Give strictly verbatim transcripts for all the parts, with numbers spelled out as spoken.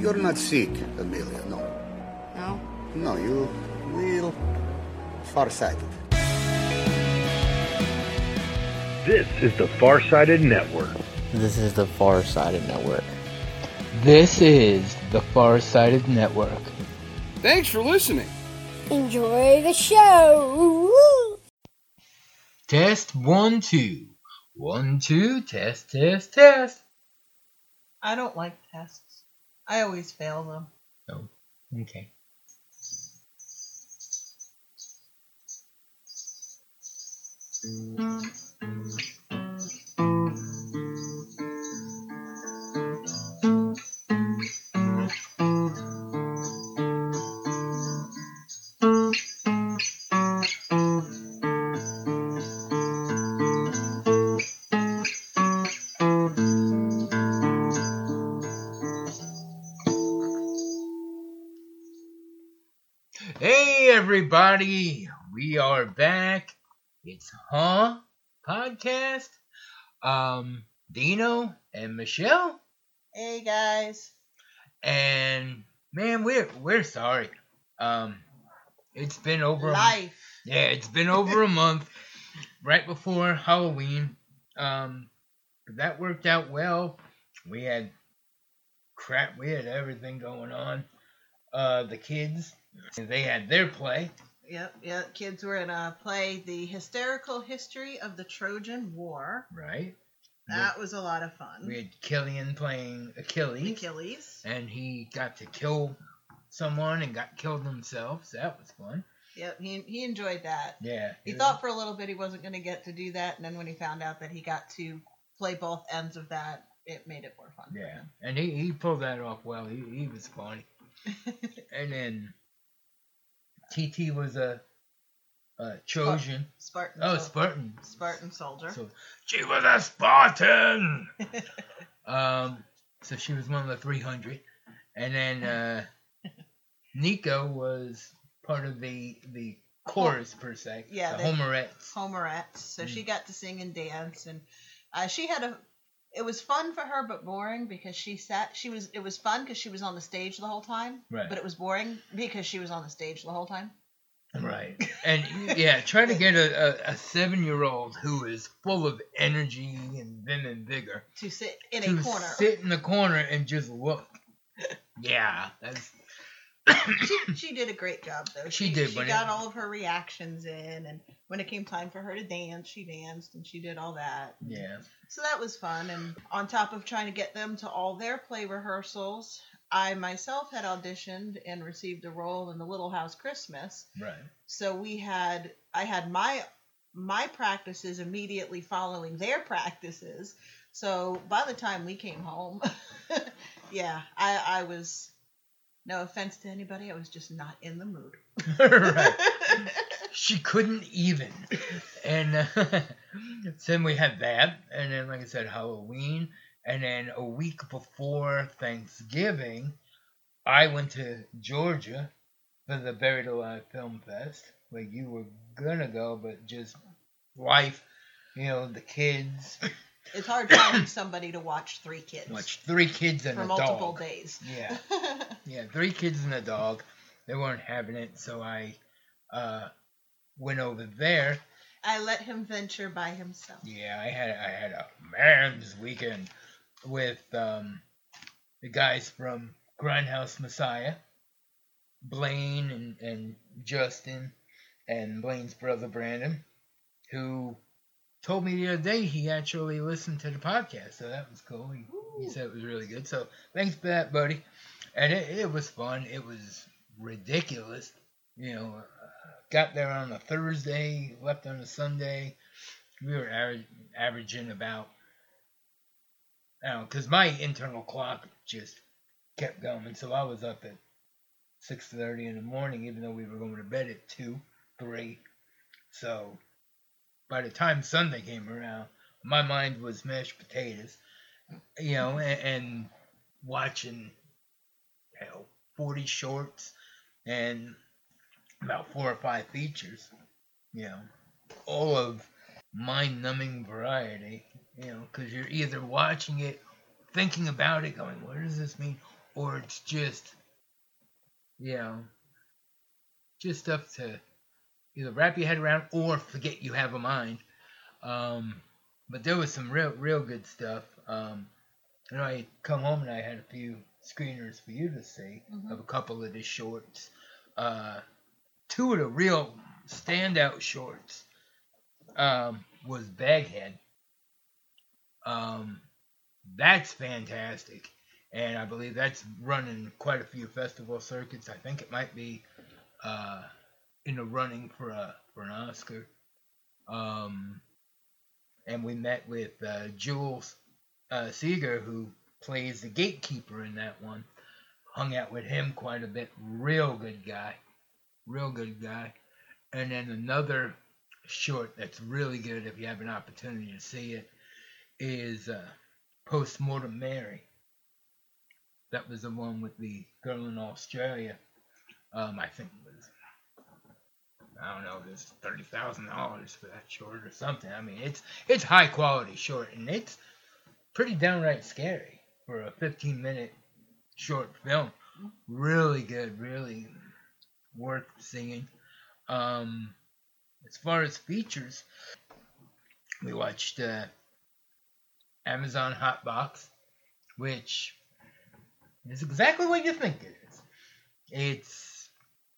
You're not sick, Amelia, no. No? No, you real farsighted. This is the Farsighted Network. This is the Farsighted Network. This is the Farsighted Network. Thanks for listening. Enjoy the show. Woo! Test one, two. One, two, test, test, test. I don't like tests. I always fail them. Oh, okay. Hey everybody, we are back. It's Huh Podcast. Um, Dino and Michelle, Hey guys. and man, we're we're sorry. Um, it's been over. A, Life. yeah, it's been over a month, right before Halloween. Um, but that worked out well. We had crap. We had everything going on. Uh, the kids, they had their play. Yep, yep. Kids were in a play, The Hysterical History of the Trojan War. Right. That was a lot of fun. We had Killian playing Achilles. Achilles. And he got to kill someone and got killed himself, so that was fun. Yep, he he enjoyed that. Yeah. He thought for a little bit he wasn't going to get to do that, and then when he found out that he got to play both ends of that, it made it more fun. Yeah, and he, he pulled that off well. He he was funny. And then T T was a, a Trojan. Spartan. Oh, sol- Spartan. Spartan soldier. So she was a Spartan. um, so she was one of the three hundred, and then uh, Nico was part of the the chorus per se. Yeah, the they- Homerettes. Homerettes. So Mm. she got to sing and dance, and uh, she had a. It was fun for her, but boring because she sat. She was. It was fun because she was on the stage the whole time. Right. But it was boring because she was on the stage the whole time. Right. And yeah, try to get a, a, a seven-year-old who is full of energy and vim and vigor To sit in to a corner. sit in the corner and just look. Yeah, that's. she, she did a great job though. She did, She when got it- all of her reactions in, and when it came time for her to dance, she danced and she did all that. Yeah. So that was fun. And on top of trying to get them to all their play rehearsals, I myself had auditioned and received a role in the Little House Christmas. Right. So we had, I had my my practices immediately following their practices. So by the time we came home, yeah, I, I was, no offense to anybody, I was just not in the mood. Right. She couldn't even. And uh, then we had that, and then, like I said, Halloween, and then a week before Thanksgiving, I went to Georgia for the Buried Alive Film Fest. Like, you were gonna go, but just life, you know, the kids. It's hard finding somebody to watch three kids. Watch three kids and for a multiple dog. days. Yeah. Yeah, three kids and a dog. They weren't having it, so I uh, went over there. I let him venture by himself. Yeah, I had I had a man's weekend with um, the guys from Grindhouse Messiah, Blaine and, and Justin, and Blaine's brother Brandon, who told me the other day he actually listened to the podcast, so that was cool. He, he said it was really good. So thanks for that, buddy. And it, it was fun. It was ridiculous. You know, uh, got there on a Thursday, left on a Sunday. We were aver- averaging about, I don't know, because my internal clock just kept going. So I was up at six thirty in the morning, even though we were going to bed at two, three. So by the time Sunday came around, my mind was mashed potatoes, you know, and, and watching, hell, forty shorts and about four or five features, you know, all of mind-numbing variety, you know, because you're either watching it, thinking about it, going, what does this mean? or it's just, you know, just stuff to either wrap your head around or forget you have a mind. Um, but there was some real, real good stuff. Um, you know, I come home and I had a few screeners for you to see mm-hmm. of a couple of the shorts. Uh, two of the real standout shorts um, was Baghead. Um, that's fantastic, and I believe that's running quite a few festival circuits. I think it might be uh, in the running for a for an Oscar. Um, and we met with uh, Jules uh, Seeger, who plays the gatekeeper in that one. Hung out with him quite a bit. Real good guy. Real good guy. And then another short that's really good if you have an opportunity to see it is uh, Postmortem Mary. That was the one with the girl in Australia. Um, I think it was, I don't know, there's thirty thousand dollars for that short or something. I mean, it's it's high quality short, and it's pretty downright scary for a fifteen minute short film. Really good, really worth seeing. Um, as far as features, we watched uh, Amazon Hotbox, which is exactly what you think it is. It's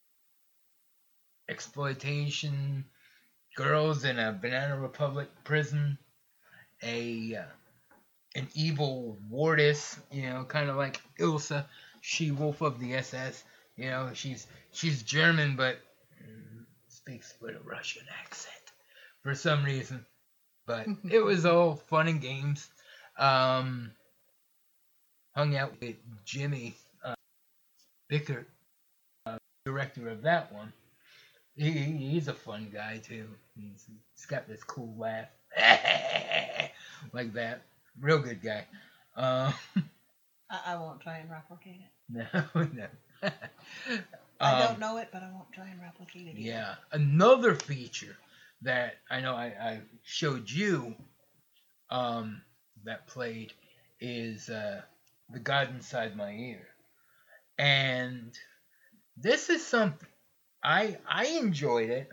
exploitation, girls in a Banana Republic prison, a uh, an evil wardess, you know, kind of like Ilsa, she-wolf of the S S. You know, she's she's German, but mm, speaks with a Russian accent for some reason. But it was all fun and games. Um, hung out with Jimmy uh, Bickert, uh, director of that one. He, he's a fun guy, too. He's, he's got this cool laugh. Like that. Real good guy. Um, I, I won't try and replicate it. No, no. I um, don't know it, but I won't try and replicate it either. Yeah. Another feature that I know I, I showed you um, that played is uh, The God Inside My Ear. And this is something. I I enjoyed it.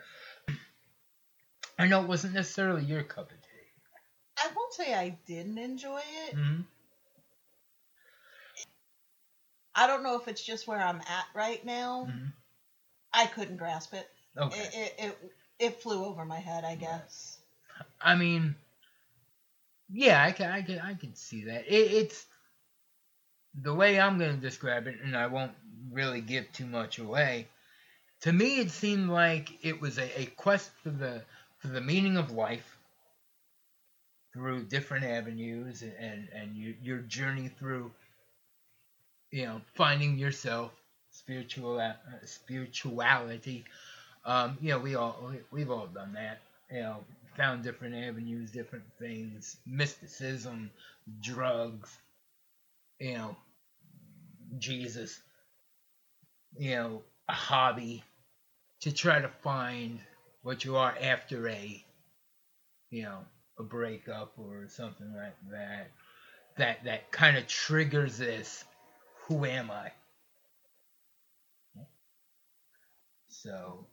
I know it wasn't necessarily your cup of tea. I won't say I didn't enjoy it. Mm-hmm. I don't know if it's just where I'm at right now. Mm-hmm. I couldn't grasp it. Okay. It, it, it, it flew over my head, I guess. I mean, yeah, I can, I can, I can see that. It, it's the way I'm going to describe it, and I won't really give too much away. To me, it seemed like it was a, a quest for the for the meaning of life through different avenues, and and, and you, your journey through, you know, finding yourself, spiritual uh, spirituality. Um, you know, we all we, we've all done that. You know, found different avenues, different things, mysticism, drugs. You know, Jesus. You know, a hobby, to try to find what you are after a, you know, a breakup or something like that. That that kind of triggers this. Who am I? So,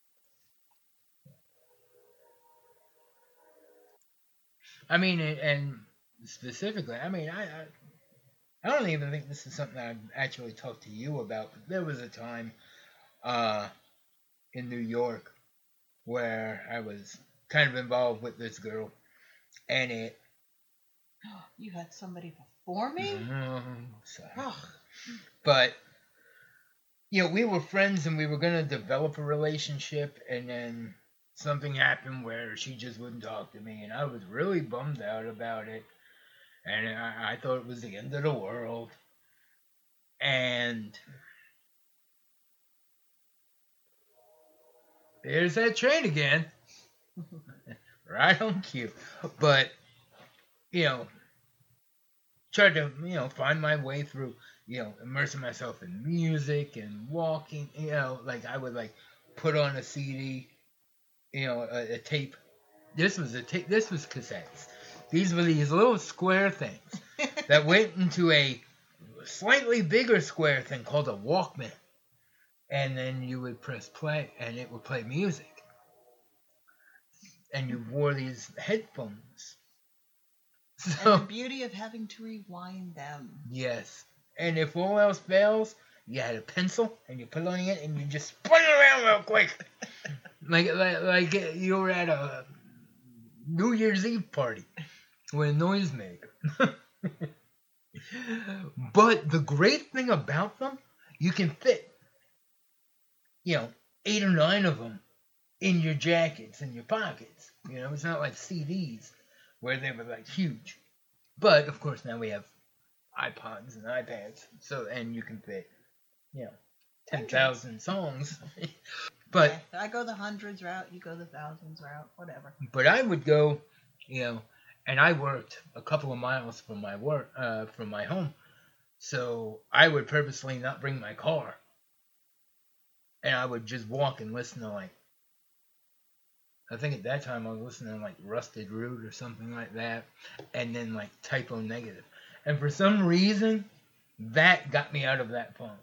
I mean, and specifically, I mean, I, I, I don't even think this is something I've actually talked to you about, but there was a time uh, in New York where I was kind of involved with this girl, and it... You had somebody before me? Mm, sorry. Oh. But, you know, we were friends and we were going to develop a relationship, and then something happened where she just wouldn't talk to me, and I was really bummed out about it, and I, I thought it was the end of the world. And there's that train again. Right on cue. But, you know, tried to, you know, find my way through, you know, immersing myself in music and walking, you know, like I would like put on a C D, you know, a, a tape. This was a tape, this was cassettes. These were these little square things that went into a slightly bigger square thing called a Walkman. And then you would press play, and it would play music. And you wore these headphones. So, And the beauty of having to rewind them. yes. And if all else fails, you had a pencil, and you put it on it, and you just spun it around real quick. like, like, like you were at a New Year's Eve party with a noisemaker. But the great thing about them, you can fit, you know, eight or nine of them in your jackets and your pockets. You know, it's not like C Ds where they were like huge. But of course now we have iPods and iPads, so and you can fit, you know, ten thousand songs. But Yeah, I go the hundreds route, you go the thousands route, whatever. but I would go, you know, and I worked a couple of miles from my work, uh, from my home, so I would purposely not bring my car, and I would just walk and listen to like. I think at that time I was listening to like Rusted Root or something like that, and then like Typo Negative. And for some reason, that got me out of that funk.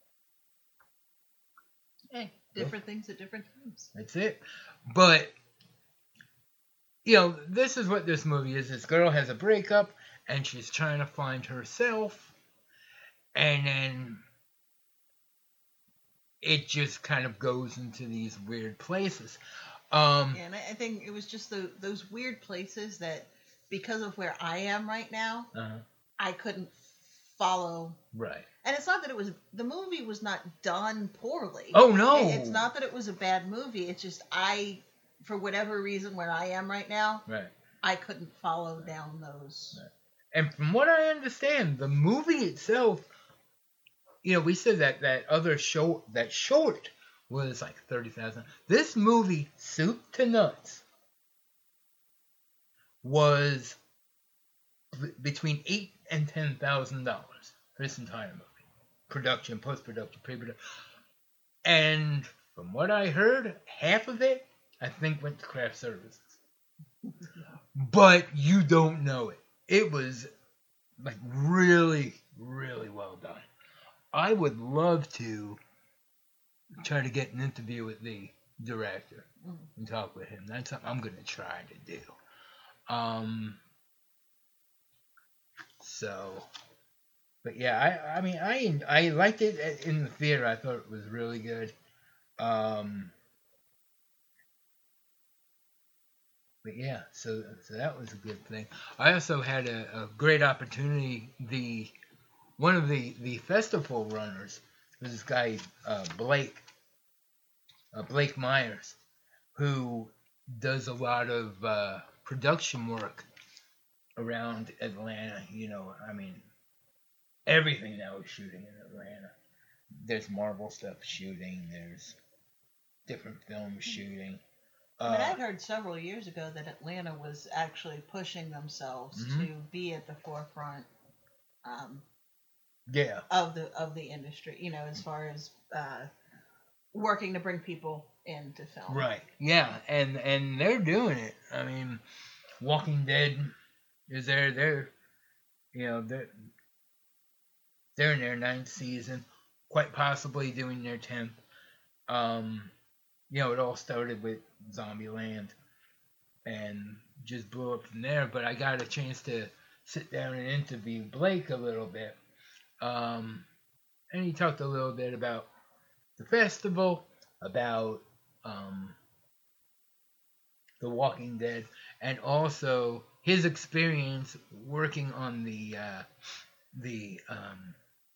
Hey, different things at different times. That's it. But, you know, this is what this movie is. This girl has a breakup, and she's trying to find herself, and then it just kind of goes into these weird places. Um, Yeah, and I I think it was just the, those weird places that, because of where I am right now, uh-huh. I couldn't follow. Right. And it's not that it was, the movie was not done poorly. Oh, no. It- It's not that it was a bad movie. It's just I, for whatever reason, where I am right now, Right. I couldn't follow down those. Right. And from what I understand, the movie itself, you know, we said that that other show, that short was like thirty thousand. This movie, Soup to Nuts, was b- between eight and ten thousand dollars for this entire movie, production, post production, pre production, and from what I heard, half of it I think went to craft services. But you don't know it. It was like really, really well done. I would love to try to get an interview with the director and talk with him. That's something I'm going to try to do. Um. So, but yeah, I I mean I I liked it in the theater. I thought it was really good. Um. But yeah, so so that was a good thing. I also had a, a great opportunity. The one of the, the festival runners was this guy uh, Blake uh, Blake Myers, who does a lot of uh, production work around Atlanta. You know, I mean, everything now is shooting in Atlanta. There's Marvel stuff shooting. There's different films shooting. I mean, Uh, I'd heard several years ago that Atlanta was actually pushing themselves Mhm. to be at the forefront um, yeah. of the of the industry. You know, as far as uh, working to bring people into film. Right. Yeah, and and they're doing it. I mean, Walking Dead is there. They're, you know, they're they're in their ninth season, quite possibly doing their tenth. Um, you know, it all started with Zombieland, and just blew up from there. But I got a chance to sit down and interview Blake a little bit, um, and he talked a little bit about the festival, about um, The Walking Dead, and also his experience working on the uh, the um,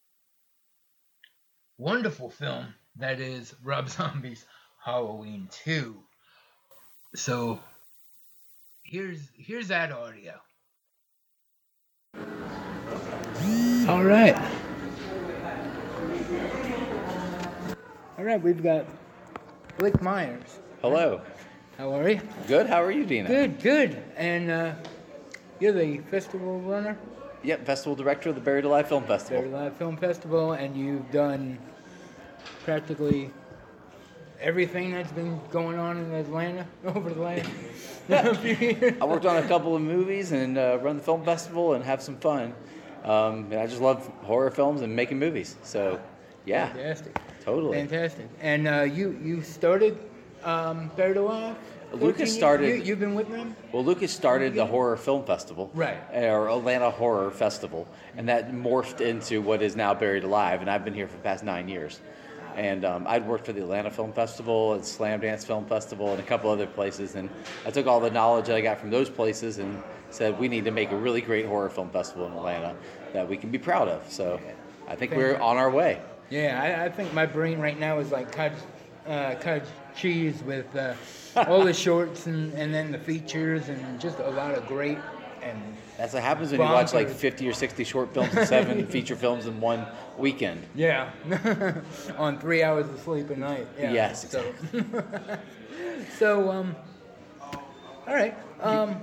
wonderful film that is Rob Zombie's Halloween two. So here's here's that audio. All right. All right, we've got Blake Myers. Hello. How are you? Good. How are you, Dina? Good, good. And uh, you're the festival runner, Yep, Festival Director of the Buried Alive Film Festival. Buried Alive Film Festival, and you've done practically everything that's been going on in Atlanta over the last few years. I worked on a couple of movies and uh, run the film festival and have some fun. Um, and I just love horror films and making movies. So, yeah, Fantastic. totally. Fantastic. And uh, you you started um, Buried Alive? Lucas started- You, you've been with them? Well, Lucas started the Horror Film Festival, Right. or Atlanta Horror Festival, and that morphed into what is now Buried Alive. And I've been here for the past nine years. And um, I'd worked for the Atlanta Film Festival and Slam Dance Film Festival and a couple other places. And I took all the knowledge that I got from those places and said, we need to make a really great horror film festival in Atlanta that we can be proud of. So I think we're on our way. Yeah, I, I think my brain right now is like cottage, uh, cottage cheese with uh, all the shorts and, and then the features and just a lot of great and That's what happens when you watch like bonkers. fifty or sixty short films and seven feature films in one weekend. Yeah, on three hours of sleep a night. Yeah. Yes, So, so um, all right. Um,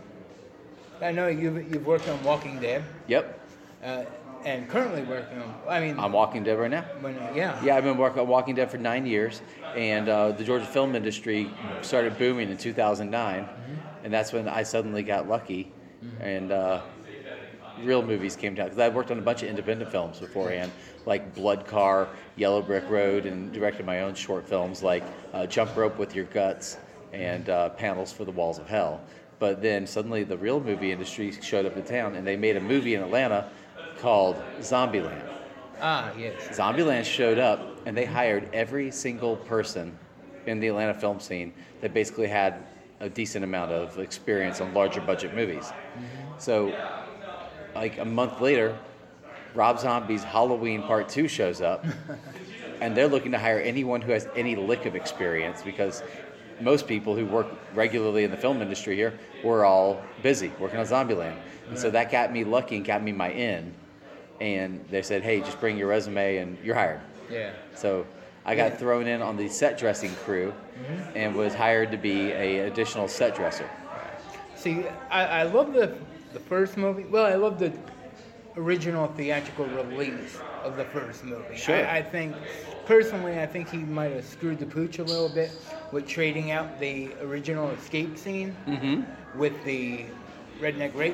I know you've you've worked on Walking Dead, Yep, uh, and currently working on. I mean, I'm Walking Dead right now. when, yeah. Yeah, I've been working on Walking Dead for nine years, and uh, the Georgia film industry started booming in two thousand nine, Mm-hmm. and that's when I suddenly got lucky, and uh, real movies came down. Because I worked on a bunch of independent films beforehand, like Blood Car, Yellow Brick Road, and directed my own short films like uh, Jump Rope with Your Guts and uh, Panels for the Walls of Hell. But then suddenly the real movie industry showed up in town, and they made a movie in Atlanta called Zombieland. Ah, yes. Zombieland showed up, and they hired every single person in the Atlanta film scene that basically had a decent amount of experience on larger budget movies. So, like a month later, Rob Zombie's Halloween Part two shows up, and they're looking to hire anyone who has any lick of experience because most people who work regularly in the film industry here were all busy working on Zombieland. And so that got me lucky and got me my in. And they said, hey, just bring your resume and you're hired. Yeah. So I got thrown in on the set dressing crew and was hired to be a additional set dresser. See, I, I love the the first movie. Well, I love the original theatrical release of the first movie. Sure. I, I think, personally, I think he might have screwed the pooch a little bit with trading out the original escape scene Mm-hmm. with the redneck rape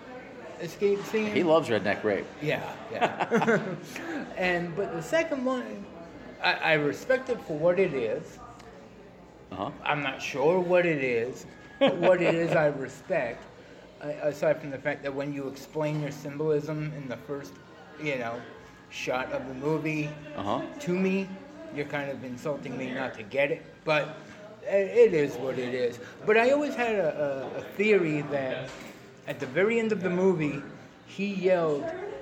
escape scene. He loves redneck rape. Yeah, yeah. and but the second one, I, I respect it for what it is. Uh-huh. I'm not sure what it is, but what it is I respect. Uh, aside from the fact that when you explain your symbolism in the first, you know, shot of the movie Uh-huh. to me, you're kind of insulting me not to get it. But it it is what it is. But I always had a, a, a theory that at the very end of the movie, he yelled,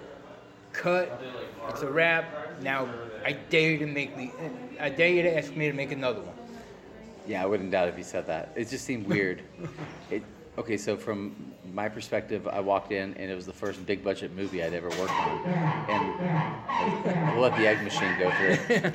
"Cut! It's a wrap. Now I dare you to make me. I dare you to ask me to make another one." Yeah, I wouldn't doubt if he said that. It just seemed weird. it, okay, so from my perspective, I walked in and it was the first big budget movie I'd ever worked on. And we'll let the egg machine go through.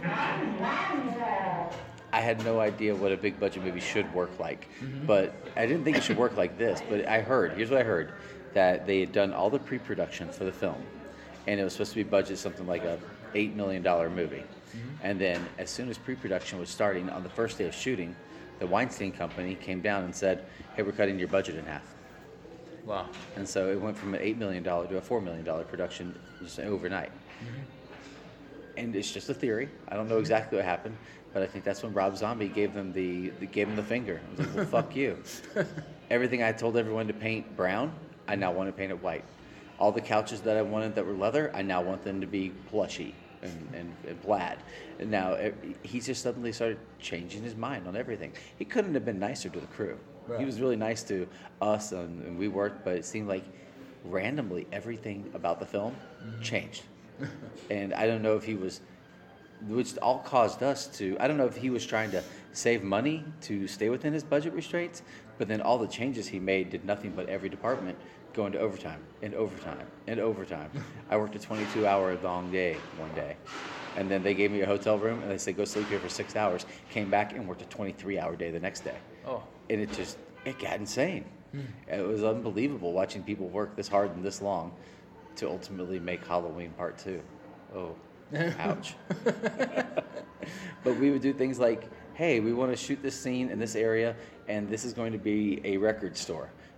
I had no idea what a big budget movie should work like. But I didn't think it should work like this. But I heard, here's what I heard, that they had done all the pre-production for the film. And it was supposed to be budgeted something like a eight million dollars movie. And then as soon as pre-production was starting, on the first day of shooting, the Weinstein Company came down and said, hey, we're cutting your budget in half. Wow. And so it went from an eight million dollars to a four million dollars production just overnight. And it's just a theory. I don't know exactly what happened, but I think that's when Rob Zombie gave them the, the gave them the finger. I was like, well, fuck you. Everything I told everyone to paint brown, I now want to paint it white. All the couches that I wanted that were leather, I now want them to be plushy and, and, and plaid. And now it, he just suddenly started changing his mind on everything. He couldn't have been nicer to the crew. Right. He was really nice to us, and, and we worked, but it seemed like randomly everything about the film changed. And I don't know if he was, which all caused us to, I don't know if he was trying to save money to stay within his budget restraints, but then all the changes he made did nothing but every department go into overtime and overtime and overtime. I worked a twenty-two hour long day one day, and then they gave me a hotel room and they said, go sleep here for six hours. Came back and worked a twenty-three hour day the next day. Oh. And it just, it got insane. It was unbelievable watching people work this hard and this long to ultimately make Halloween Part two. Oh, ouch. But we would do things like, hey, we want to shoot this scene in this area, and this is going to be a record store.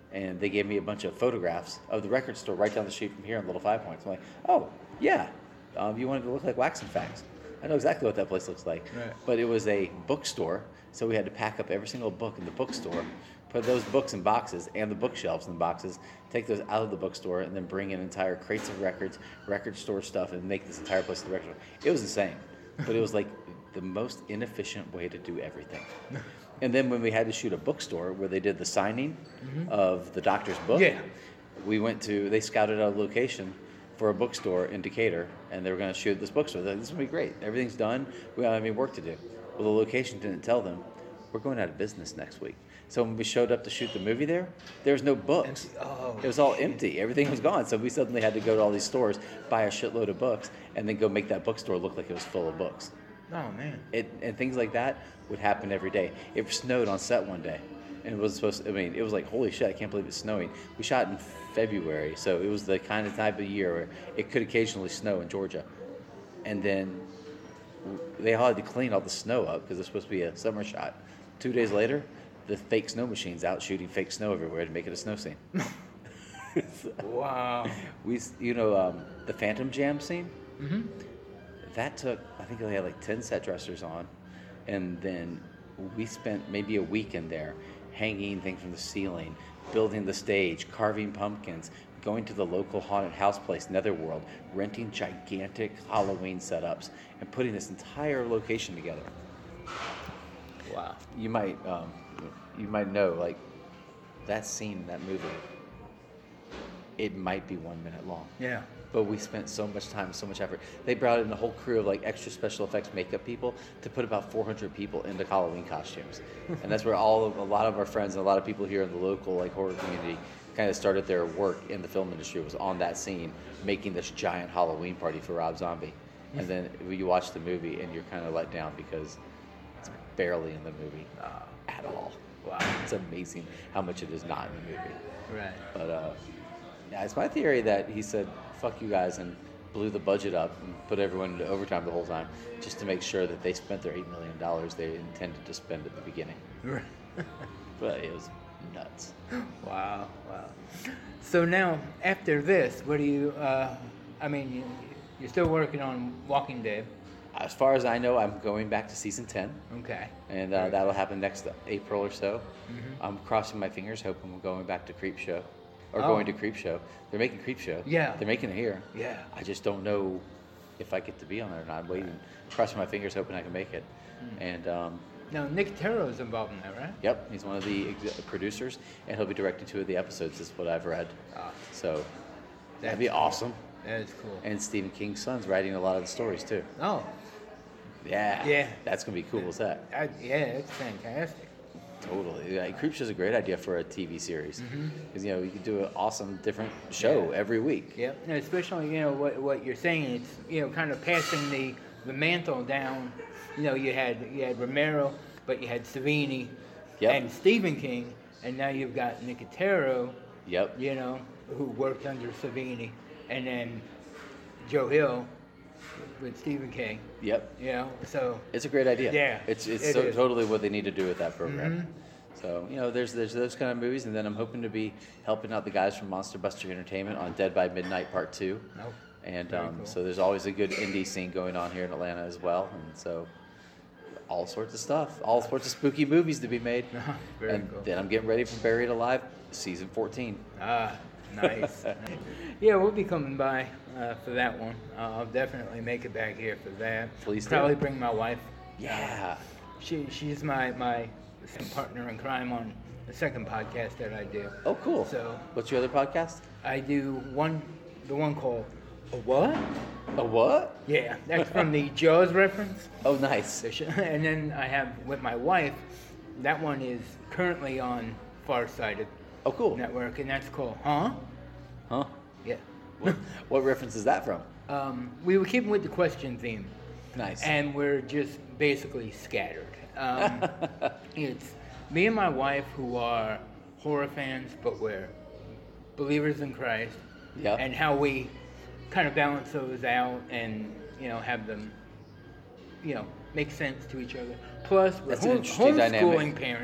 and they gave me a bunch of photographs of the record store right down the street from here in Little Five Points. I'm like, oh, yeah, um, you wanted to look like Wax and Facts. I know exactly what that place looks like. Right. But it was a bookstore, so we had to pack up every single book in the bookstore, put those books in boxes and the bookshelves in boxes, take those out of the bookstore, and then bring in entire crates of records, record store stuff, and make this entire place the record store. It was insane, but it was like the most inefficient way to do everything. And then when we had to shoot a bookstore where they did the signing mm-hmm. of the doctor's book, yeah. we went to, they scouted out a location for a bookstore in Decatur, and they were going to shoot this bookstore. They're like, this is going to be great. Everything's done. We don't have any work to do. Well, the location didn't tell them, we're going out of business next week. So when we showed up to shoot the movie there, there was no books. Oh, it was all empty. Everything was gone. So we suddenly had to go to all these stores, buy a shitload of books, and then go make that bookstore look like it was full of books. Oh, man. It, and things like that would happen every day. It snowed on set one day. And it was supposed to, I mean, it was like, holy shit, I can't believe it's snowing. We shot in February, so it was the kind of type of year where it could occasionally snow in Georgia. And then they all had to clean all the snow up because it's supposed to be a summer shot. Two days later, the fake snow machine's out shooting fake snow everywhere to make it a snow scene. Wow. We, you know, um, the Phantom Jam scene? Mm-hmm. That took, I think they had like ten set dressers on. And then we spent maybe a week in there hanging things from the ceiling, building the stage, carving pumpkins, going to the local haunted house place, Netherworld, renting gigantic Halloween setups, and putting this entire location together. Wow. You might, um, you might know, like, that scene in that movie, it might be one minute long. Yeah. But we spent so much time, so much effort. They brought in a whole crew of like extra special effects makeup people to put about four hundred people into Halloween costumes, and that's where all of a lot of our friends and a lot of people here in the local like horror community kind of started their work in the film industry. Was on that scene, making this giant Halloween party for Rob Zombie, and then you watch the movie and you're kind of let down because it's barely in the movie uh, at all. Wow. It's amazing how much it is not in the movie. Right. But uh, yeah, it's my theory that he said, fuck you guys, and blew the budget up and put everyone into overtime the whole time just to make sure that they spent their eight million dollars they intended to spend at the beginning. But it was nuts. Wow, wow. So now, after this, what do you, uh, I mean, you, you're still working on Walking Dead. As far as I know, I'm going back to season ten. Okay. And uh, that'll happen next April or so. Mm-hmm. I'm crossing my fingers, hoping we're going back to Creepshow. Or Oh. going to Creepshow. They're making Creepshow. Yeah. They're making it here. Yeah. I just don't know if I get to be on it or not. I'm waiting, crossing my fingers, hoping I can make it. Mm. And um, Now, Nick Terro's involved in that, right? yep, he's one of the ex- producers, and he'll be directing two of the episodes. Is what I've read. Ah, So that'd that's be cool. awesome. That is cool. And Stephen King's son's writing a lot of the stories too. Oh, Yeah. Yeah. That's gonna be cool as that. I, yeah, it's fantastic. Totally. Yeah, Creepshow's a great idea for a T V series because you know you could do an awesome different show Yeah. every week. Yep. And especially, you know, what what you're saying, it's, you know, kind of passing the, the mantle down. You know, you had you had Romero, but you had Savini Yep. and Stephen King, and now you've got Nicotero, Yep. you know, who worked under Savini, and then Joe Hill with Stephen King, Yep. you know, so It's a great idea. Yeah, It's it's it so, is. totally what they need to do with that program. Mhm. So you know, there's there's those kind of movies, and then I'm hoping to be helping out the guys from Monster Buster Entertainment on Dead by Midnight Part Two. Nope. And Very um, cool. so there's always a good indie scene going on here in Atlanta as well, and so all sorts of stuff, all sorts of spooky movies to be made. Very and cool. then I'm getting ready for Buried Alive season fourteen. Ah, nice. Yeah, we'll be coming by uh, for that one. Uh, I'll definitely make it back here for that. Please do. Probably bring my wife. Yeah. She she's my my partner in crime on the second podcast that I do. Oh, cool. So What's your other podcast? I do one, the one called a what? A what? Yeah, that's from the Jaws reference. Oh, nice. The sh- And then I have with my wife. That one is currently on Farsighted Oh, cool. Network, and that's called Huh? Huh? Yeah. What, what reference is that from? Um, we were keeping with the question theme. Nice. And we're just basically scattered. Um, it's me and my wife who are horror fans, but we're believers in Christ. Yeah. And how we kind of balance those out and, you know, have them, you know, make sense to each other. Plus, we're That's an home, interesting homeschooling dynamic. parents.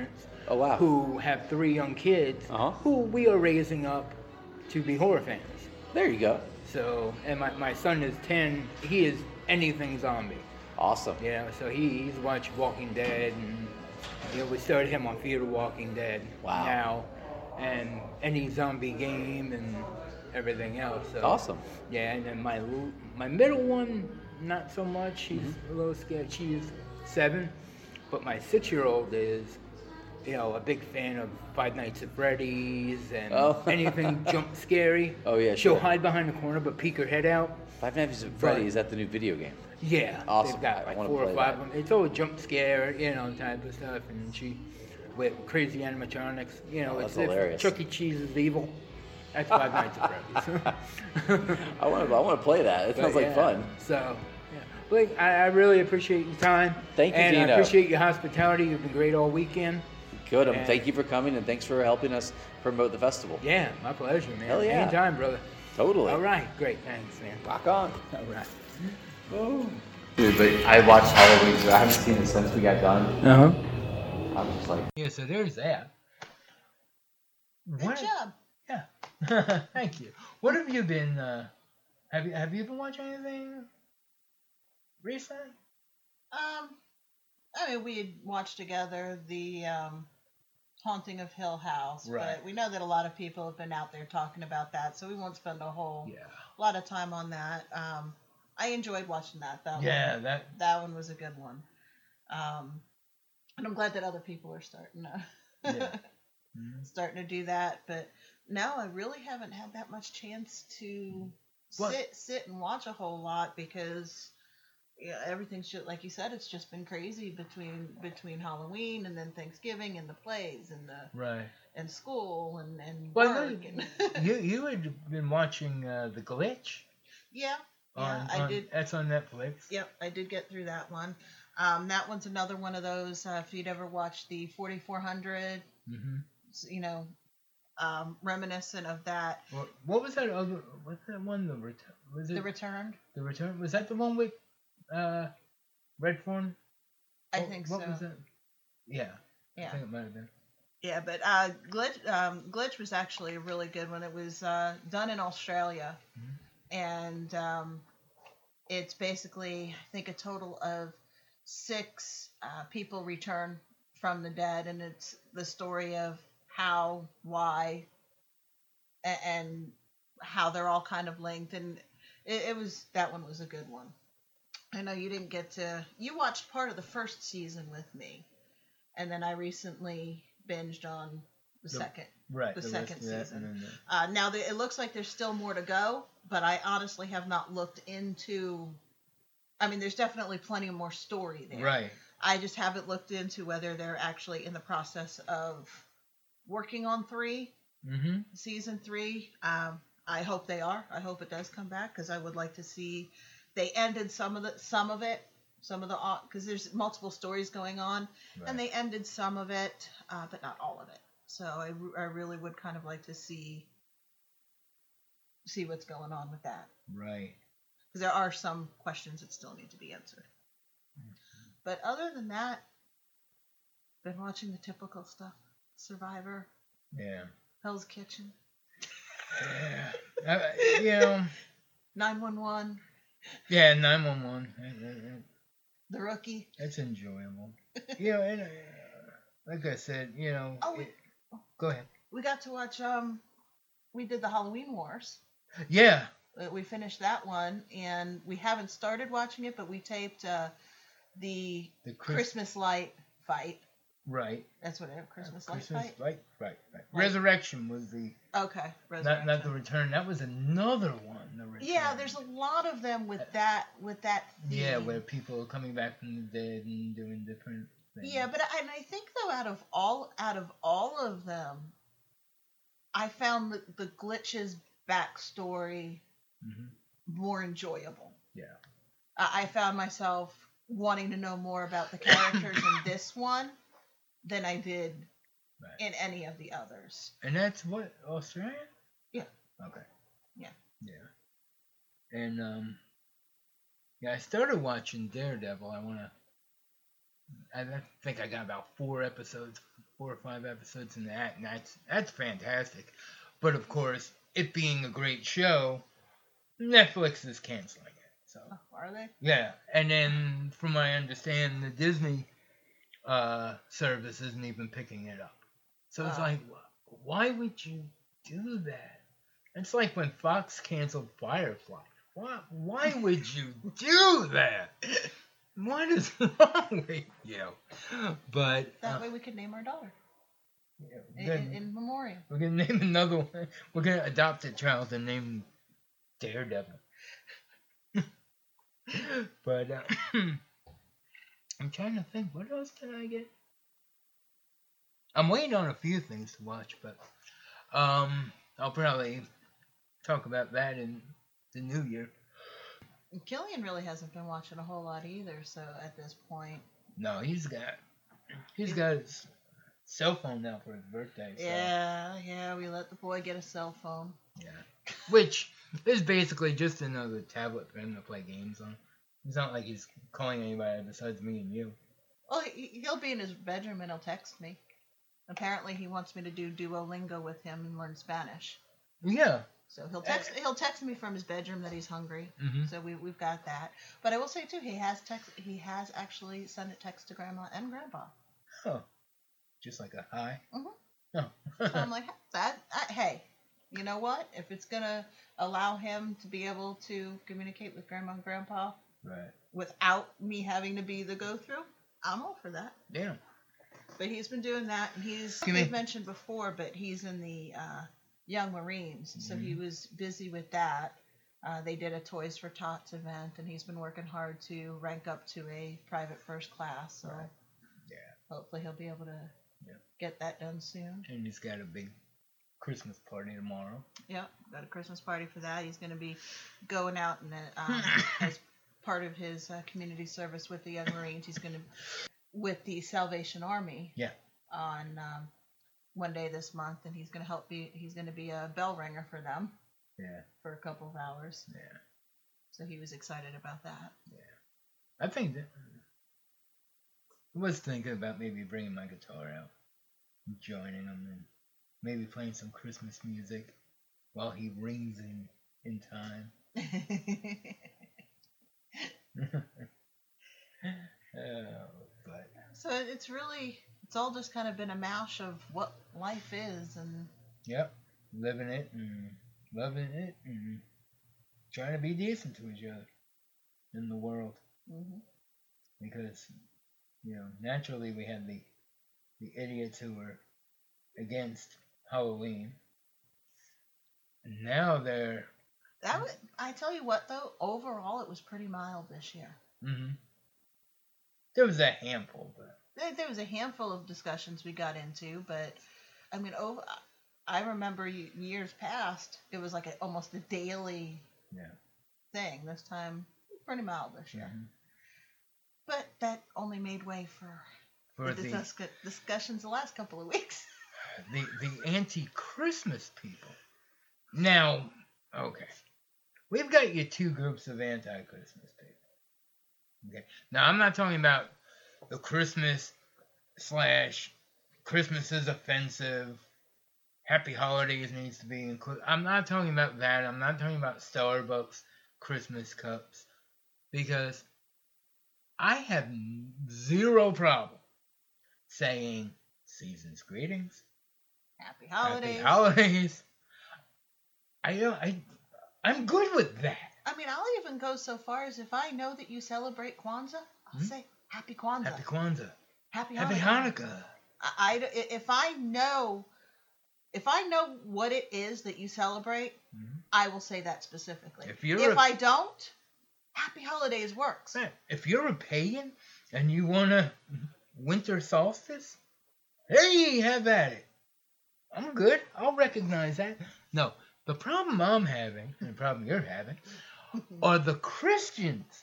Oh, wow. who have three young kids Uh-huh. who we are raising up to be horror fans. There you go. So, and my, my son is ten. He is anything zombie. Awesome. You know, so he, he's watched Walking Dead, and you know, we started him on Fear the Walking Dead Wow. now, and any zombie game and everything else. So, Awesome. Yeah, and then my l- my middle one, not so much. She's Mm-hmm. a little scared. She's seven, but my six-year-old is, you know, a big fan of Five Nights at Freddy's and Oh. anything jump scary. Oh, yeah, She'll sure. hide behind the corner but peek her head out. Five Nights at Freddy's, is that the new video game? Yeah, Awesome. they've got I like wanna four or play five that. of them. It's all jump scare, you know, type of stuff, and she with crazy animatronics. You know, Oh, it's that's if hilarious. Chuck E. Cheese is evil. That's Five Nights at Freddy's. I want to. I want to play that. It But sounds like yeah, fun. So, yeah. Blake, I, I really appreciate your time. Thank you, and Dino. I appreciate your hospitality. You've been great all weekend. Good. Um, And- thank you for coming, and thanks for helping us promote the festival. Yeah, my pleasure, man. Hell yeah. Anytime, brother. Totally. All right, great. Thanks, man. Rock on. All right. Dude, but I watched Halloween, so I haven't seen it since we got done. Uh huh. I'm just like, Yeah, so there's that. Good What- job. Yeah. Thank you. What have you been? Uh, have you have you been watching anything recent? Um, I mean, we had watched together the um, Haunting of Hill House, Right. but we know that a lot of people have been out there talking about that, so we won't spend a whole Yeah. lot of time on that. Um, I enjoyed watching that. That Yeah, one, that. that one was a good one. Um, and I'm glad that other people are starting to Yeah. Mhm. starting to do that. But no, I really haven't had that much chance to What? sit sit and watch a whole lot because yeah, everything's just like you said. It's just been crazy between between Halloween and then Thanksgiving and the plays and the Right. and school and and Well, work no, and you you had been watching uh, The Glitch. yeah. On, Yeah, I on- did. That's on Netflix. Yep, I did get through that one. Um, that one's another one of those. Uh, if you'd ever watched the forty-four hundred, Mm-hmm. you know, um, reminiscent of that. What, what was that other? What's that one? The return? Was it The Returned. The Return? Was that the one with uh, Redford? I What- think what so. was that? Yeah. I Yeah. think it might have been. Yeah, but uh, Glitch, um, Glitch was actually a really good one. It was uh, done in Australia, and um, it's basically, I think, a total of six uh, people return from the dead, and it's the story of how, why, and, and how they're all kind of linked. And it, it was that one was a good one. I know you didn't get to. You watched part of the first season with me, and then I recently binged on the, The- second. Right. The rest second of that, season. and then Uh, now the, it looks like there's still more to go, but I honestly have not looked into. I mean, there's definitely plenty more story the- there. Right. I just haven't looked into whether they're actually in the process of working on three, Mm-hmm. season three. Um, I hope they are. I hope it does come back because I would like to see. They ended some of the some of it, some of the because there's multiple stories going on, and they ended some of it, uh, but not all of it. So I, re- I really would kind of like to see see what's going on with that Right. because there are some questions that still need to be answered. But other than that, been watching the typical stuff: Survivor, Yeah. Hell's Kitchen, Yeah. Uh, you know. nine one one, Yeah. Nine one one. The Rookie. That's enjoyable. You know, and, uh, like I said, you know. Oh, we, it- go ahead. we got to watch. Um, we did the Halloween Wars. Yeah. Uh, We finished that one, and we haven't started watching it, but we taped uh, the, The Chris- Christmas light fight. Right. That's what it is, Christmas light Christmas fight. Right. Right. Right. Like- Resurrection was the Okay, not Resurrection. not the return. That was another one. The return. Yeah, there's a lot of them with that with that theme. Yeah, where people are coming back from the dead and doing different things. Yeah, but I, and I think though out of all out of all of them, I found the, the Glitch's backstory Mhm. more enjoyable. Yeah. I, I found myself wanting to know more about the characters in this one than I did Right. in any of the others. And that's what Australian. Yeah. Okay. Yeah. Yeah. And um, yeah, I started watching Daredevil. I wanna. I I think I got about four episodes four or five episodes in that, and that's that's fantastic. But of course, it being a great show, Netflix is canceling it. So Oh, are they? yeah, and then from what I understand, the Disney uh, service isn't even picking it up. So it's Oh. like, wh- why would you do that? It's like when Fox canceled Firefly. Why? Why would you do that? What is wrong with you? But That uh, way we could name our daughter yeah, in, we're, in, gonna, in memoriam. we're gonna name another one. We're gonna adopt a child and name him Daredevil. But uh, I'm trying to think, what else can I get? I'm waiting on a few things to watch, but um, I'll probably talk about that in the new year. Killian really hasn't been watching a whole lot either, so at this point. No, he's got he's got his cell phone now for his birthday. So, Yeah, yeah, we let the boy get a cell phone. yeah. Which is basically just another tablet for him to play games on. It's not like he's calling anybody besides me and you. Well, he, he'll be in his bedroom and he'll text me. Apparently, he wants me to do Duolingo with him and learn Spanish. Yeah. So he'll text he'll text me from his bedroom that he's hungry. Mhm. So we we've got that. But I will say too, he has text he has actually sent a text to Grandma and Grandpa. Oh. Just like a hi. Mhm. Oh. So I'm like, that, that hey, you know what? If it's gonna allow him to be able to communicate with Grandma and Grandpa Right. without me having to be the go through, I'm all for that. Damn. But he's been doing that, and he's Give me- we've mentioned before, but he's in the uh, Young Marines, so he was busy with that. Uh, they did a Toys for Tots event, and he's been working hard to rank up to a private first class. So Right. Yeah. hopefully he'll be able to Yeah. get that done soon. And he's got a big Christmas party tomorrow. Yep, got a Christmas party for that. He's going to be going out and um, as part of his uh, community service with the Young Marines, he's going to with the Salvation Army. Yeah. On um, one day this month, and he's going to help be. He's going to be a bell ringer for them Yeah. for a couple of hours. Yeah. So he was excited about that. I think that I was thinking about maybe bringing my guitar out, and joining him, and maybe playing some Christmas music while he rings in in time. Oh, but So it's really, it's all just kind of been a mash of what life is, and yep, living it and loving it and trying to be decent to each other in the world. mhm. Because, you know, naturally we had the the idiots who were against Halloween. And now they're that was, I tell you what though, overall it was pretty mild this year. hmm there was a handful, but There, there was a handful of discussions we got into, but I mean, over, I remember y- years past, it was like a, almost a daily yeah. thing. This time, pretty mild this year. Mhm. But that only made way for, For the the discuss- discussions the last couple of weeks. the the anti-Christmas people. Now, okay, we've got your two groups of anti-Christmas people. Okay, now I'm not talking about the Christmas slash Christmas is offensive. Happy Holidays needs to be included. I'm not talking about that. I'm not talking about Starbucks Christmas cups, because I have zero problem saying season's greetings. Happy holidays. Happy holidays. I don't. I. I'm good with that. I mean, I'll even go so far as if I know that you celebrate Kwanzaa, I'll Hmm? say Happy Kwanzaa. Happy Kwanzaa. Happy Happy Hanukkah. Hanukkah. I, I- if I know, if I know what it is that you celebrate, Mhm. I will say that specifically. If you're if a- I don't, Happy Holidays works. Man, if you're a pagan and you want to winter solstice, hey, have at it. I'm good. I'll recognize that. No, the problem I'm having, and the problem you're having, are the Christians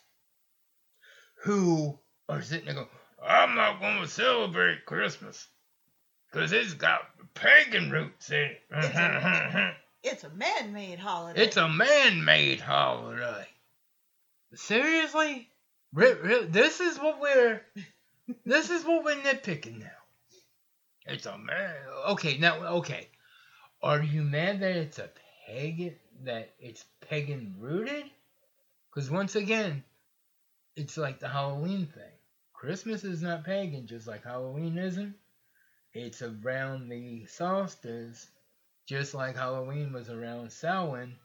who are sitting there going, I'm not going to celebrate Christmas because it's got pagan roots in it. It's a, it's a man-made holiday. It's a man-made holiday. Seriously? Re- re- this is what we're this is what we're nitpicking now. It's a man. Okay, now, okay. Are you mad that it's a pagan, that it's pagan rooted? Because once again, it's like the Halloween thing. Christmas is not pagan, just like Halloween isn't. It's around the solstice, just like Halloween was around Samhain.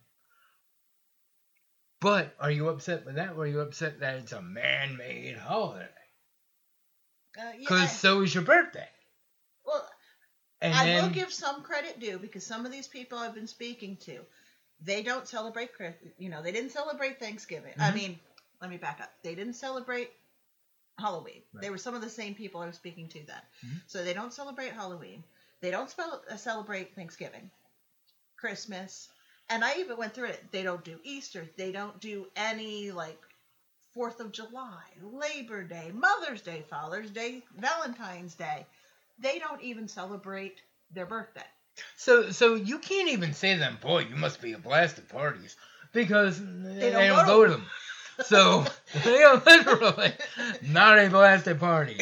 But are you upset with that, or are you upset that it's a man-made holiday? Because uh, yeah, so is your birthday. Well, and I then, will give some credit due, because some of these people I've been speaking to, they don't celebrate, you know, they didn't celebrate Thanksgiving. Mm-hmm. I mean, let me back up. They didn't celebrate Halloween. Right. They were some of the same people I was speaking to then. Mm-hmm. So they don't celebrate Halloween. They don't spell, uh, celebrate Thanksgiving, Christmas. And I even went through it. They don't do Easter. They don't do any, like, fourth of July, Labor Day, Mother's Day, Father's Day, Valentine's Day. They don't even celebrate their birthday. So so you can't even say to them, boy, you must be a blast at parties, because they don't, they don't go to them. So they are literally not a blast at party.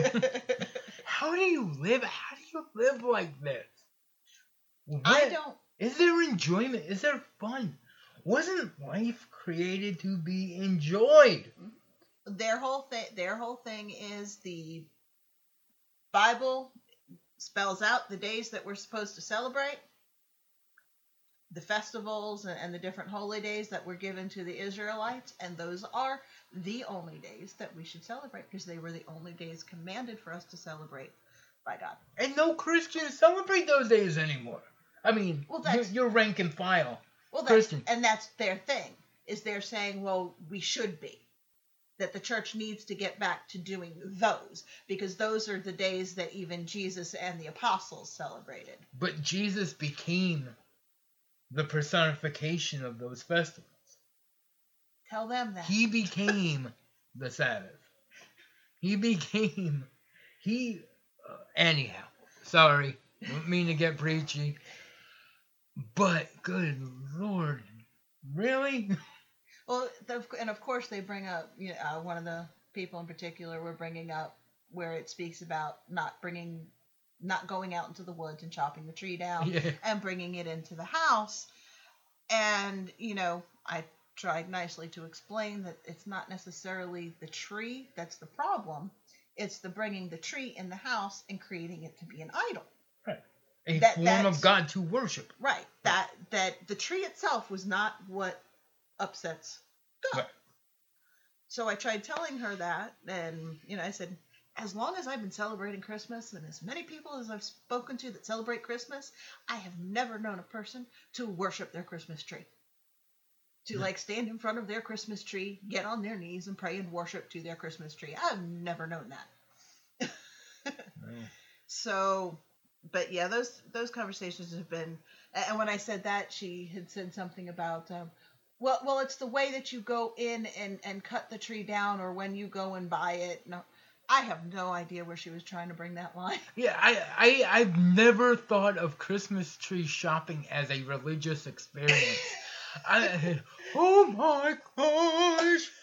How do you live? How do you live like this? What, I don't. Is there enjoyment? Is there fun? Wasn't life created to be enjoyed? Their whole thing. Their whole thing is the Bible spells out the days that we're supposed to celebrate, the festivals and, and the different holy days that were given to the Israelites, and those are the only days that we should celebrate, because they were the only days commanded for us to celebrate by God. And no Christians celebrate those days anymore. I mean, well, you're, you're rank and file well, Christian. And that's their thing, is they're saying, well, we should be. That the church needs to get back to doing those, because those are the days that even Jesus and the apostles celebrated. But Jesus became the personification of those festivals. Tell them that. He became the Sabbath. He became, he, uh, anyhow, sorry, don't mean to get preachy, but good Lord, really? Well, and of course they bring up, you know, uh, one of the people in particular were bringing up where it speaks about not bringing, not going out into the woods and chopping the tree down yeah. and bringing it into the house. And, you know, I tried nicely to explain that it's not necessarily the tree that's the problem. It's the bringing the tree in the house and creating it to be an idol. Right. A that, form of God to worship. Right. That, that the tree itself was not what upsets God. Right. So I tried telling her that, and, you know, I said, as long as I've been celebrating Christmas, and as many people as I've spoken to that celebrate Christmas, I have never known a person to worship their Christmas tree. To, like, stand in front of their Christmas tree, get on their knees, and pray and worship to their Christmas tree. I've never known that. mm. So, but yeah, those those conversations have been, and when I said that, she had said something about, um, well, well, it's the way that you go in and, and cut the tree down, or when you go and buy it. No, I have no idea where she was trying to bring that line. Yeah, I, I, I've never thought of Christmas tree shopping as a religious experience. I, oh my gosh,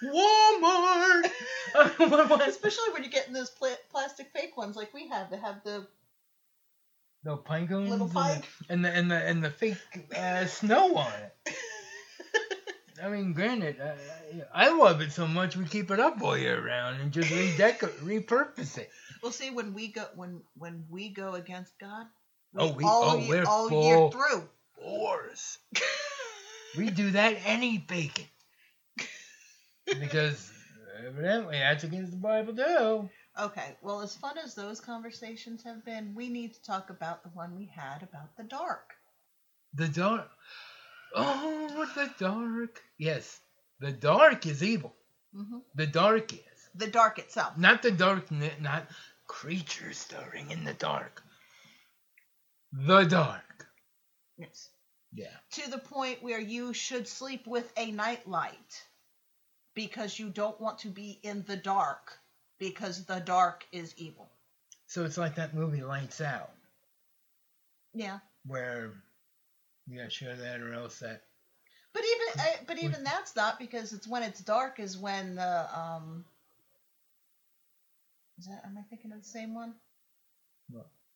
Walmart! Especially when you're getting those pl- plastic fake ones like we have that have the the pine cones little pine and the and the and the fake uh, snow on it. I mean, granted, uh, I love it so much we keep it up all year round and just redecorate, repurpose it. Well, see, when we go when when we go against God, we oh, we all oh, year, we're all full year through. Wars. We do that any bacon. Because evidently that's against the Bible too. Okay, well, as fun as those conversations have been, we need to talk about the one we had about the dark. The dark. Oh, the dark. Yes, the dark is evil. Mm-hmm. The dark is. The dark itself. Not the dark, not creatures stirring in the dark. The dark. Yes. Yeah. To the point where you should sleep with a nightlight because you don't want to be in the dark because the dark is evil. So it's like that movie Lights Out. Yeah. Where you gotta share that or else that. But even uh, but even that's not, because it's when it's dark is when the um. Is that? Am I thinking of the same one? What?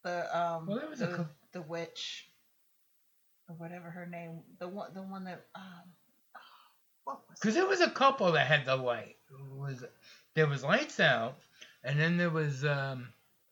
The um Well, there was a the, cou- the witch or whatever her name, the one the one that um what was Because it? there was a couple that had the light. It was there was Lights Out, and then there was um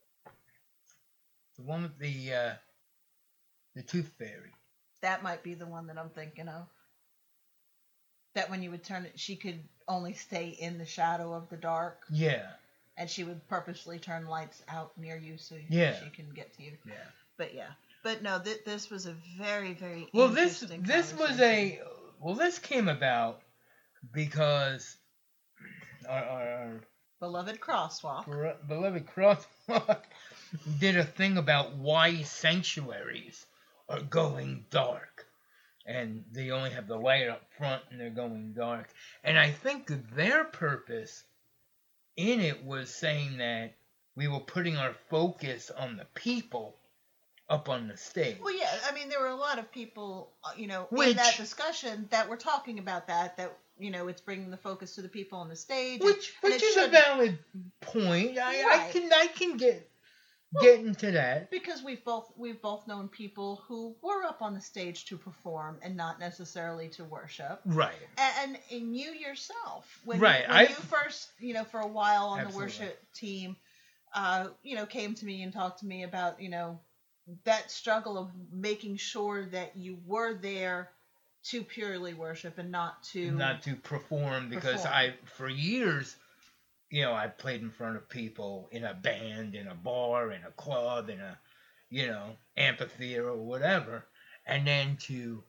the one with the uh, the Tooth Fairy. That might be the one that I'm thinking of. That when you would turn it, she could only stay in the shadow of the dark, Yeah, and she would purposely turn lights out near you so Yeah. she can get to you. yeah. But yeah, but no, th- this was a very, very Well, this interesting this was conversation. a well. This came about because our, our, our beloved crosswalk. bro- beloved Crosswalk did a thing about why sanctuaries are going dark, and they only have the light up front, and they're going dark. And I think their purpose in it was saying that we were putting our focus on the people up on the stage. Well, yeah, I mean, there were a lot of people, uh, you know, in Which- that discussion that were talking about that. That you know, it's bringing the focus to the people on the stage, and- Which and which it is a shouldn't, valid point. I, I Right. can I can get get into that. because we've both we've both known people who were up on the stage to perform and not necessarily to worship. Right. And, and, and you yourself, when, Right, you, when I- you first, you know, for a while on Absolutely. the worship team, uh, you know, came to me and talked to me about, you know, that struggle of making sure that you were there to purely worship and not to Not to perform because Perform. I for years, you know, I played in front of people in a band, in a bar, in a club, in a you know, amphitheater or whatever, and then to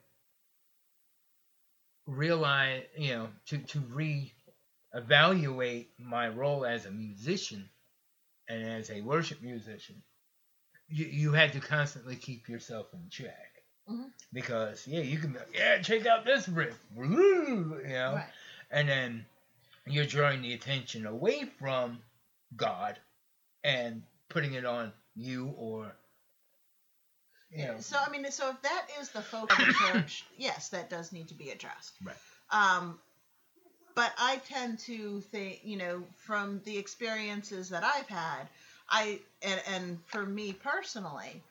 realize, you know, to to re-evaluate my role as a musician and as a worship musician, you you had to constantly keep yourself in check. Mhm. Because yeah, you can be like, yeah, check out this riff, woo, you know, Right. and then you're drawing the attention away from God and putting it on you or you know. So I mean, so if that is the focus of the church, yes, that does need to be addressed. Right. Um, but I tend to think, you know, from the experiences that I've had, I and and for me personally,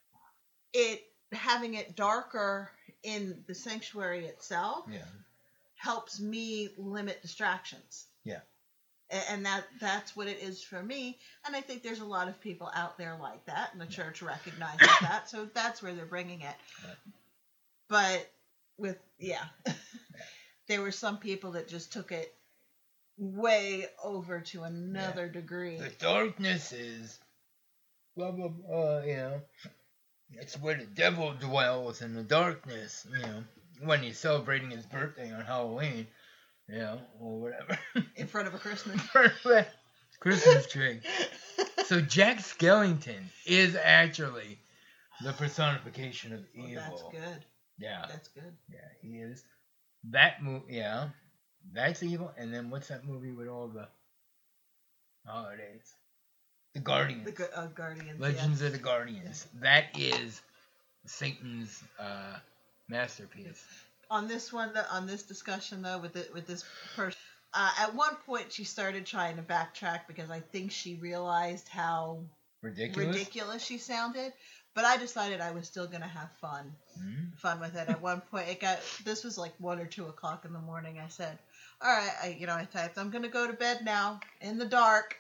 it having it darker in the sanctuary itself Yeah. helps me limit distractions. Yeah. A- And that that's what it is for me. And I think there's a lot of people out there like that, and the church recognizes that. So that's where they're bringing it. Right. But with, yeah, there were some people that just took it way over to another degree. The darkness is blah blah blah, you know. It's where the devil dwells in the darkness, you know, when he's celebrating his birthday on Halloween, you know, or whatever. In front of a Christmas. Christmas tree. So Jack Skellington is actually the personification of Well, evil. that's good. Yeah, That's good. yeah, he is. That movie, yeah, that's evil. And then what's that movie with all the holidays? The Guardians. The gu- uh, Guardians. Legends yeah. of the Guardians. That is Satan's uh, masterpiece. On this one, though, on this discussion though, with it, with this person, uh, at one point she started trying to backtrack because I think she realized how Ridiculous. ridiculous she sounded. But I decided I was still gonna have fun, Mhm. fun with it. At one point, it got this was like one or two o'clock in the morning. I said, "All right," I you know I typed, "I'm gonna go to bed now in the dark."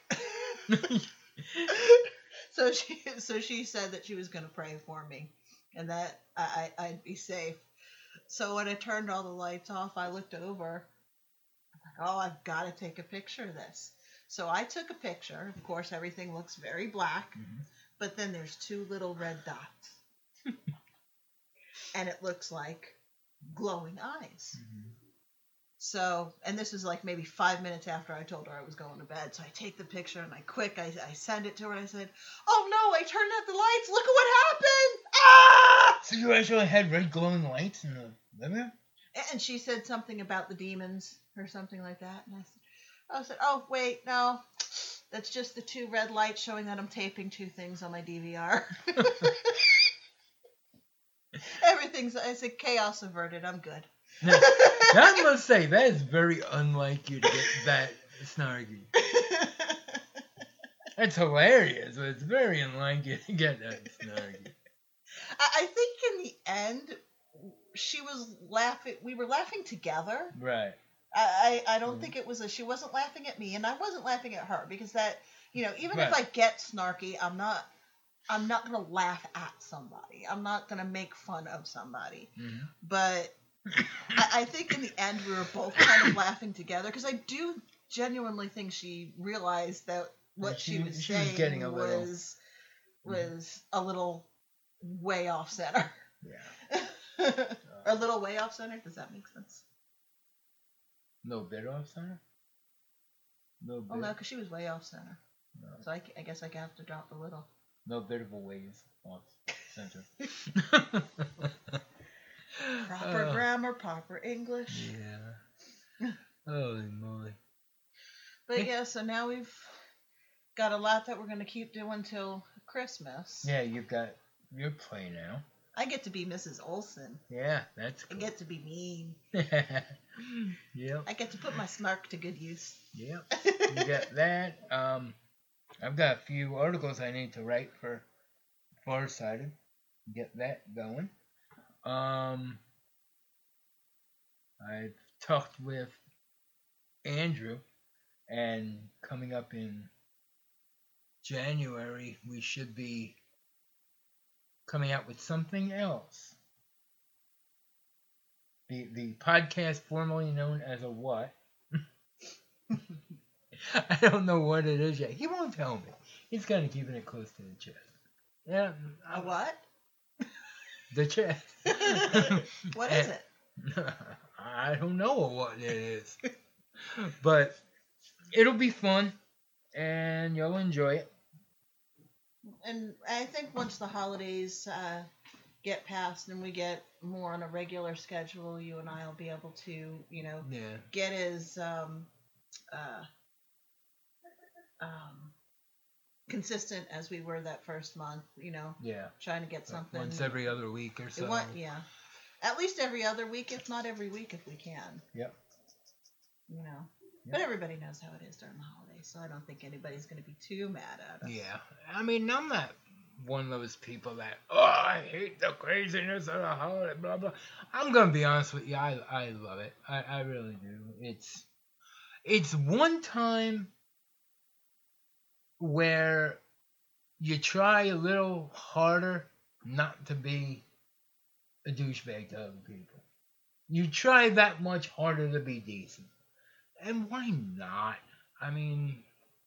so she so she said that she was gonna pray for me, and that I, I I'd be safe. So when I turned all the lights off, I looked over. I'm like, "Oh, I've got to take a picture of this." So I took a picture. Of course, everything looks very black. Mhm. But then there's two little red dots. And it looks like glowing eyes. Mhm. So, and this is like maybe five minutes after I told her I was going to bed. So I take the picture and I quick, I, I send it to her and I said, "Oh no, I turned out the lights. Look at what happened. Ah!" So you actually had red glowing lights in the living room? And she said something about the demons or something like that. And I said, I said, "Oh, wait, no. That's just the two red lights showing that I'm taping two things on my D V R." Everything's, I said, chaos averted. I'm good. Now, I must say, that is very unlike you to get that snarky. That's hilarious, but it's very unlike you to get that snarky. I, I think in the end, she was laughing. We were laughing together. Right. I, I, I don't Mhm. think it was a. She wasn't laughing at me, and I wasn't laughing at her because that, you know, even Right. if I get snarky, I'm not. I'm not gonna laugh at somebody. I'm not gonna make fun of somebody. Mm-hmm. But I, I think in the end, we were both kind of laughing together because I do genuinely think she realized that what She- she, was she was saying getting a little- was was a little way off center. Yeah. A little way off center. Does that make sense? No bit off center? No bit. Oh no, because she was way off center. No. So I, I guess I have to drop the little. No bit of a wave off center. Proper Oh, grammar, proper English. Yeah. Holy moly. But yeah, so now we've got a lot that we're going to keep doing till Christmas. Yeah, you've got your play now. I get to be Missus Olsen. Yeah, that's I cool. get to be mean. Yep. I get to put my snark to good use. Yep. You got that. Um, I've got a few articles I need to write for Farsighted. Get that going. Um, I've talked with Andrew, and coming up in January, we should be coming out with something else. The the podcast formerly known as a what? I don't know what it is yet. He won't tell me. He's kind of keeping it close to the chest. Yeah. A what? The chest. What is it? I don't know what it is. But it'll be fun, and you'll enjoy it. And I think once the holidays uh, get past and we get more on a regular schedule, you and I will be able to, you know, Yeah. get as um, uh, um, consistent as we were that first month, you know, Yeah. trying to get something. Once every other week or so. It wa- yeah. At least every other week, if not every week, if we can. Yep. You know. Yep. But everybody knows how it is during the holidays, so I don't think anybody's going to be too mad at us. Yeah. I mean, I'm not one of those people that, oh, I hate the craziness of the holiday, blah, blah. I'm going to be honest with you. I, I love it. I, I really do. It's, it's one time where you try a little harder not to be a douchebag to other people. You try that much harder to be decent. And why not? I mean,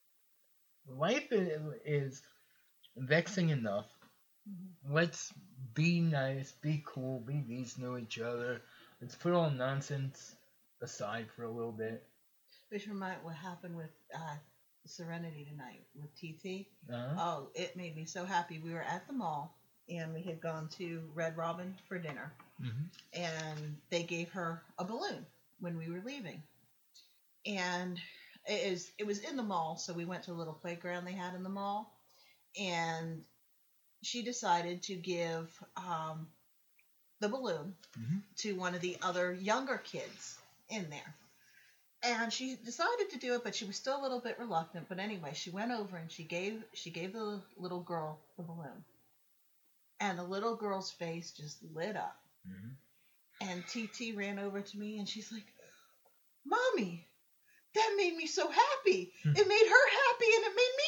life is, is vexing enough. Let's be nice, be cool, be decent to each other. Let's put all nonsense aside for a little bit. Which reminds what happened with uh, Serenity tonight with T T. Uh-huh. Oh, it made me so happy. We were at the mall and we had gone to Red Robin for dinner, Mhm. and they gave her a balloon when we were leaving. And it is it was in the mall, so we went to a little playground they had in the mall, and she decided to give um, the balloon Mhm. to one of the other younger kids in there. And she decided to do it, but she was still a little bit reluctant. But anyway, she went over and she gave she gave the little girl the balloon. And the little girl's face just lit up. Mhm. And T T ran over to me and she's like, "Mommy, that made me so happy. It made her happy and it made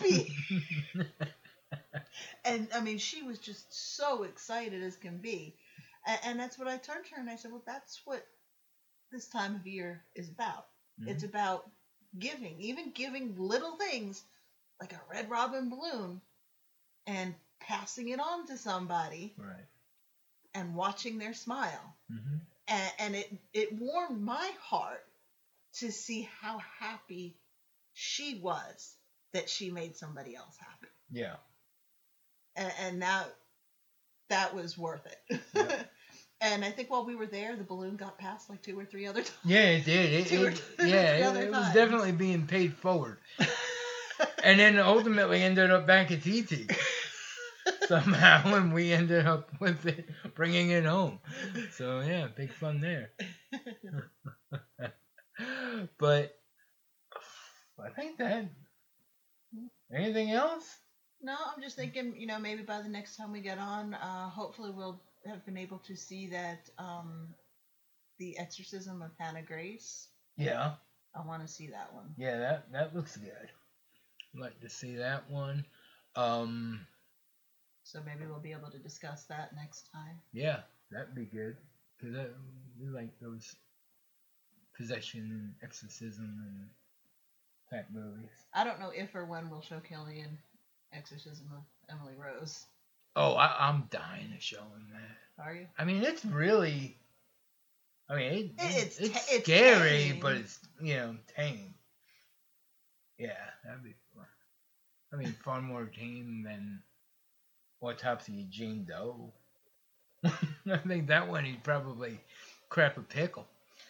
me happy." And I mean, she was just so excited as can be. And, and that's what I turned to her and I said, well, that's what this time of year is about. Mhm. It's about giving, even giving little things like a Red Robin balloon and passing it on to somebody Right. and watching their smile. Mhm. And, and it, it warmed my heart to see how happy she was that she made somebody else happy. Yeah. And, and that, that was worth it. Yeah. And I think while we were there, the balloon got passed like two or three other times. Yeah, it did. It, Two or it, three yeah, it, other it was times. definitely being paid forward. And then ultimately ended up back at T T somehow, and we ended up with it, bringing it home. So yeah, big fun there. But I think that Anything else? No, I'm just thinking, you know, maybe by the next time we get on, uh, hopefully we'll have been able to see that um, The Exorcism of Hannah Grace. Yeah. I want to see that one. Yeah, that that looks good. I'd like to see that one. Um, So maybe we'll be able to discuss that next time. yeah, that'd be good. Cause I, we like those possession and exorcism and type movies. I don't know if or when we'll show Killian Exorcism of Emily Rose. Oh, I, I'm dying to show him that. Are you? I mean, it's really. I mean, it, It's it's, it's ta- it's scary, tame. but it's, you know, tame. Yeah, that'd be fun. I mean, far more tame than Autopsy of Jane Doe. I think that one he'd probably crap a pickle.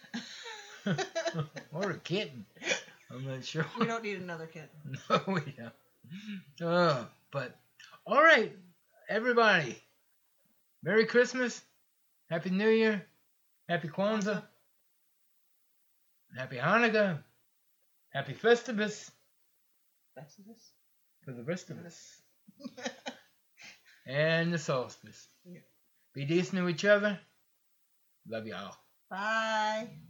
Or a kitten. I'm not sure. We don't need another kid. No, we don't. Uh, but, alright, everybody. Merry Christmas. Happy New Year. Happy Kwanzaa. Happy Hanukkah. Happy Festivus. Festivus? For the rest of us. And the solstice. Yeah. Be decent to each other. Love y'all. Bye.